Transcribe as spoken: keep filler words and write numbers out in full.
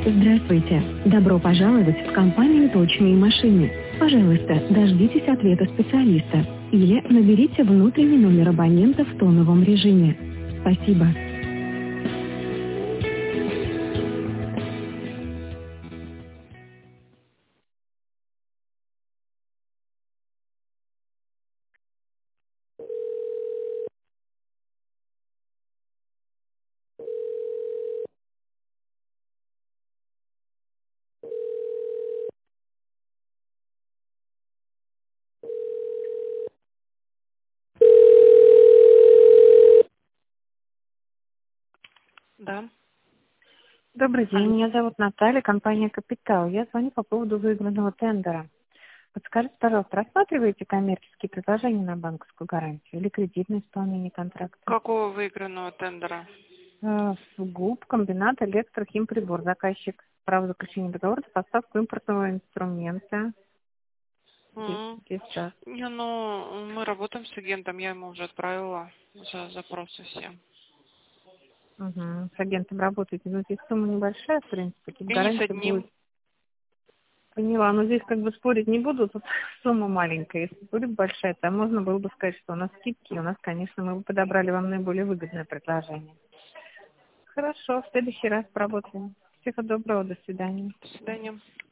Здравствуйте. Добро пожаловать в компанию «Точные машины». Пожалуйста, дождитесь ответа специалиста или наберите внутренний номер абонента в тоновом режиме. Спасибо. Да. Добрый день, Алло. меня зовут Наталья, компания «Капитал». Я звоню по поводу выигранного тендера. Подскажите, пожалуйста, рассматриваете коммерческие предложения на банковскую гарантию или кредитное исполнение контракта? Какого выигранного тендера? Э, ГУП, комбинат, электрохимприбор, заказчик, право заключения договора на поставку импортного инструмента. Здесь, М. здесь, да. Не, ну, мы работаем с агентом, я ему уже отправила за запросы все. Мгм. С агентом работаете, но здесь сумма небольшая, в принципе, тут И не с гарантия будет. одним. Поняла, но здесь как бы спорить не буду, тут сумма маленькая. Если будет большая, то можно было бы сказать, что у нас скидки, у нас, конечно, мы бы подобрали вам наиболее выгодное предложение. Хорошо, в следующий раз поработаем. Всего доброго, до свидания. До свидания.